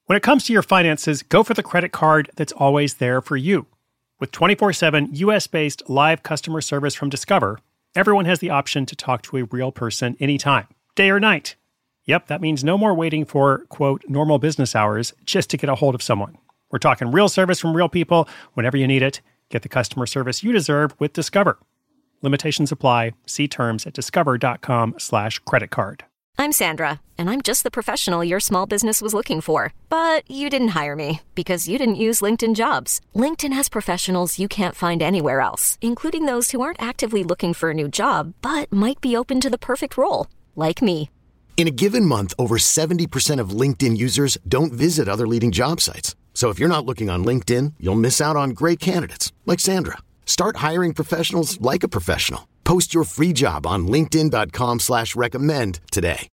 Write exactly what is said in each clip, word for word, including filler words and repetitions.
When it comes to your finances, go for the credit card that's always there for you. With twenty-four seven U S-based live customer service from Discover, everyone has the option to talk to a real person anytime, day or night. Yep, that means no more waiting for, quote, normal business hours just to get a hold of someone. We're talking real service from real people whenever you need it. Get the customer service you deserve with Discover. Limitations apply. See terms at discover.com slash credit card. I'm Sandra, and I'm just the professional your small business was looking for. But you didn't hire me because you didn't use LinkedIn Jobs. LinkedIn has professionals you can't find anywhere else, including those who aren't actively looking for a new job, but might be open to the perfect role, like me. In a given month, over seventy percent of LinkedIn users don't visit other leading job sites. So if you're not looking on LinkedIn, you'll miss out on great candidates, like Sandra. Start hiring professionals like a professional. Post your free job on linkedin.com slash recommend today.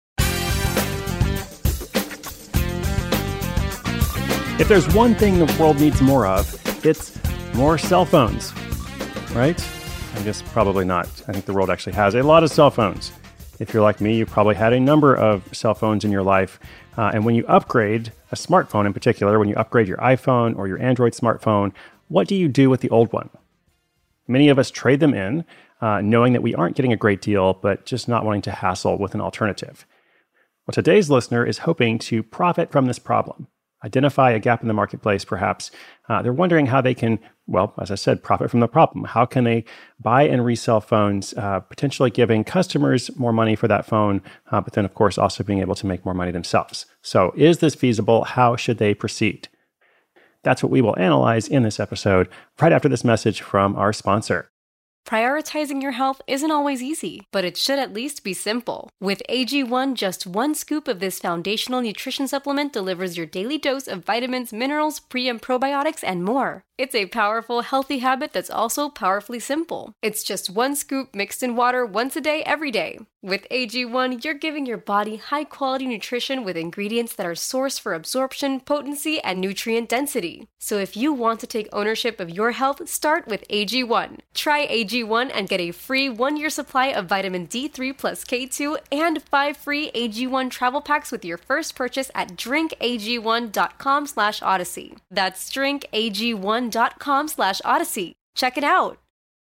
If there's one thing the world needs more of, it's more cell phones, right? I guess probably not. I think the world actually has a lot of cell phones. If you're like me, you've probably had a number of cell phones in your life. Uh, and when you upgrade a smartphone in particular, when you upgrade your iPhone or your Android smartphone, what do you do with the old one? Many of us trade them in, uh, knowing that we aren't getting a great deal, but just not wanting to hassle with an alternative. Well, today's listener is hoping to profit from this problem, identify a gap in the marketplace, perhaps. Uh, they're wondering how they can, well, as I said, profit from the problem. How can they buy and resell phones, uh, potentially giving customers more money for that phone, uh, but then, of course, also being able to make more money themselves. So is this feasible? How should they proceed? That's what we will analyze in this episode, right after this message from our sponsor. Prioritizing your health isn't always easy, but it should at least be simple. With A G one, just one scoop of this foundational nutrition supplement delivers your daily dose of vitamins, minerals, pre- and probiotics, and more. It's a powerful, healthy habit that's also powerfully simple. It's just one scoop mixed in water once a day, every day. With A G one, you're giving your body high-quality nutrition with ingredients that are sourced for absorption, potency, and nutrient density. So if you want to take ownership of your health, start with A G one. Try A G one and get a free one-year supply of vitamin D three plus K two and five free A G one travel packs with your first purchase at drinkag1.com slash odyssey. That's drinkag1.com slash odyssey. Check it out.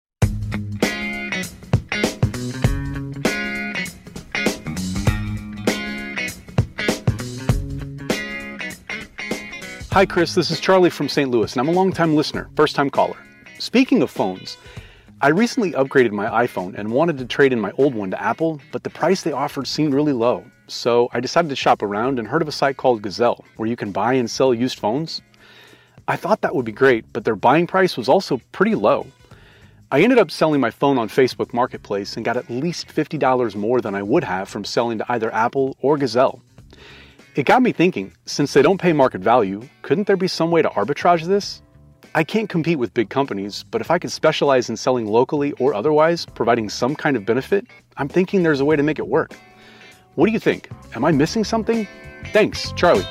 Hi, Chris. This is Charlie from Saint Louis, and I'm a longtime listener, first-time caller. Speaking of phones, I recently upgraded my iPhone and wanted to trade in my old one to Apple, but the price they offered seemed really low. So I decided to shop around and heard of a site called Gazelle, where you can buy and sell used phones. I thought that would be great, but their buying price was also pretty low. I ended up selling my phone on Facebook Marketplace and got at least fifty dollars more than I would have from selling to either Apple or Gazelle. It got me thinking, since they don't pay market value, couldn't there be some way to arbitrage this? I can't compete with big companies, but if I could specialize in selling locally or otherwise, providing some kind of benefit, I'm thinking there's a way to make it work. What do you think? Am I missing something? Thanks, Charlie.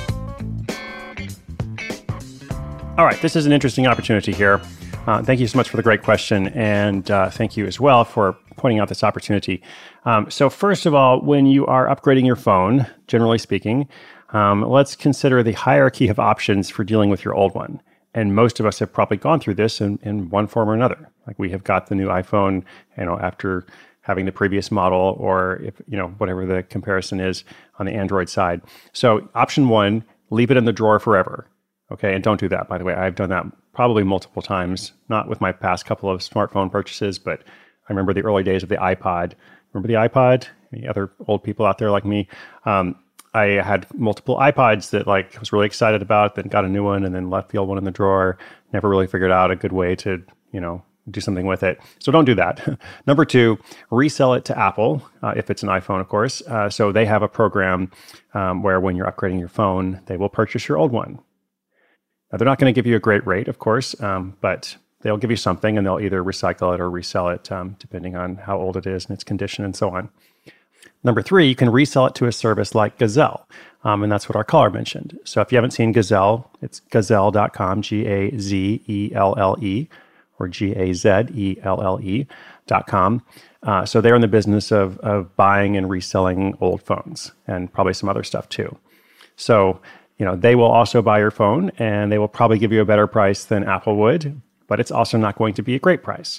All right, this is an interesting opportunity here. Uh, thank you so much for the great question, and uh, thank you as well for pointing out this opportunity. Um, so first of all, when you are upgrading your phone, generally speaking, um, let's consider the hierarchy of options for dealing with your old one. And most of us have probably gone through this in, in one form or another. Like we have got the new iPhone, you know, after having the previous model, or if you know whatever the comparison is on the Android side. So option one, leave it in the drawer forever. Okay, and don't do that, by the way. I've done that probably multiple times, not with my past couple of smartphone purchases, but I remember the early days of the iPod. Remember the iPod? Any other old people out there like me? Um, I had multiple iPods that like I was really excited about, then got a new one and then left the old one in the drawer. Never really figured out a good way to, you know, do something with it. So don't do that. Number two, resell it to Apple, uh, if it's an iPhone, of course. Uh, so they have a program um, where when you're upgrading your phone, they will purchase your old one. Now, they're not going to give you a great rate, of course, um, but they'll give you something and they'll either recycle it or resell it, um, depending on how old it is and its condition and so on. Number three, you can resell it to a service like Gazelle, um, and that's what our caller mentioned. So if you haven't seen Gazelle, it's gazelle dot com, G A Z E L L E, or G A Z E L L E dot com. Uh, so they're in the business of, of buying and reselling old phones and probably some other stuff too. So You know, they will also buy your phone and they will probably give you a better price than Apple would, but it's also not going to be a great price.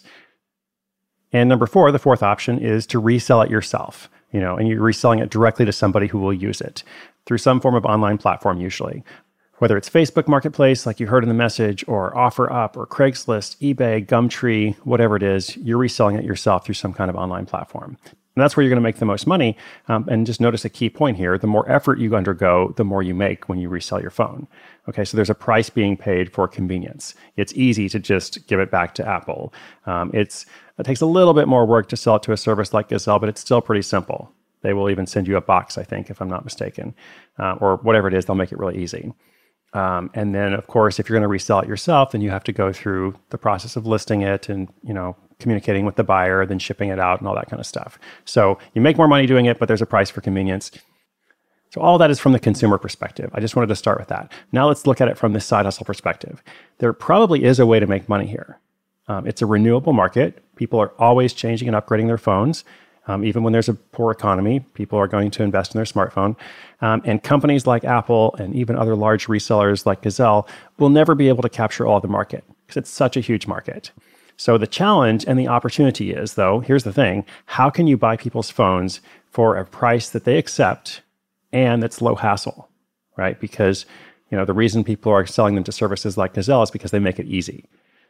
And number four, the fourth option is to resell it yourself, you know, and you're reselling it directly to somebody who will use it through some form of online platform usually. Whether it's Facebook Marketplace, like you heard in the message, or OfferUp, or Craigslist, eBay, Gumtree, whatever it is, you're reselling it yourself through some kind of online platform. And that's where you're going to make the most money. Um, and just notice a key point here. The more effort you undergo, the more you make when you resell your phone. Okay, so there's a price being paid for convenience. It's easy to just give it back to Apple. Um, it's it takes a little bit more work to sell it to a service like Gazelle, but it's still pretty simple. They will even send you a box, I think, if I'm not mistaken. Uh, or whatever it is, they'll make it really easy. Um, and then, of course, if you're going to resell it yourself, then you have to go through the process of listing it and, you know, communicating with the buyer, then shipping it out and all that kind of stuff. So you make more money doing it, but there's a price for convenience. So all that is from the consumer perspective. I just wanted to start with that. Now let's look at it from the side hustle perspective. There probably is a way to make money here. Um, it's a renewable market. People are always changing and upgrading their phones. Um, even when there's a poor economy, people are going to invest in their smartphone. Um, and companies like Apple and even other large resellers like Gazelle will never be able to capture all of the market because it's such a huge market. So the challenge and the opportunity is, though, here's the thing, how can you buy people's phones for a price that they accept and that's low hassle, right? Because, you know, the reason people are selling them to services like Gazelle is because they make it easy.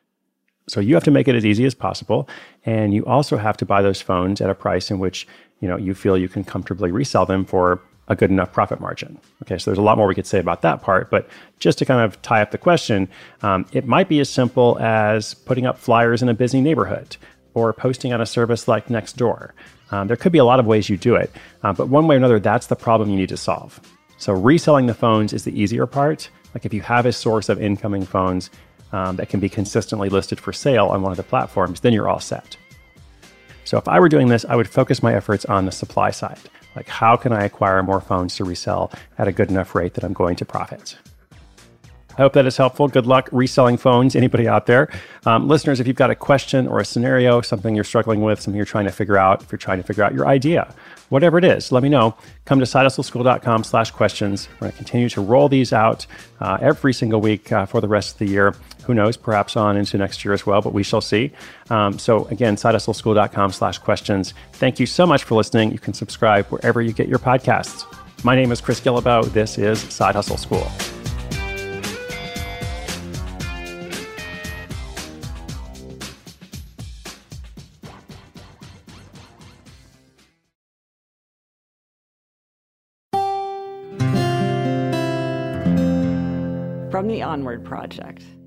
So you have to make it as easy as possible. And you also have to buy those phones at a price in which, you know, you feel you can comfortably resell them for a good enough profit margin. Okay, so there's a lot more we could say about that part, but just to kind of tie up the question, um, it might be as simple as putting up flyers in a busy neighborhood or posting on a service like Nextdoor. Um, there could be a lot of ways you do it, uh, but one way or another, that's the problem you need to solve. So reselling the phones is the easier part. Like if you have a source of incoming phones um, that can be consistently listed for sale on one of the platforms, then you're all set. So if I were doing this, I would focus my efforts on the supply side. Like, how can I acquire more phones to resell at a good enough rate that I'm going to profit? I hope that is helpful. Good luck reselling phones, anybody out there. Um, listeners, if you've got a question or a scenario, something you're struggling with, something you're trying to figure out, if you're trying to figure out your idea, whatever it is, let me know. Come to sidehustleschool.com slash questions. We're going to continue to roll these out uh, every single week uh, for the rest of the year. Who knows, perhaps on into next year as well, but we shall see. Um, so again, sidehustleschool.com slash questions. Thank you so much for listening. You can subscribe wherever you get your podcasts. My name is Chris Guillebeau. This is Side Hustle School. From the Onward Project.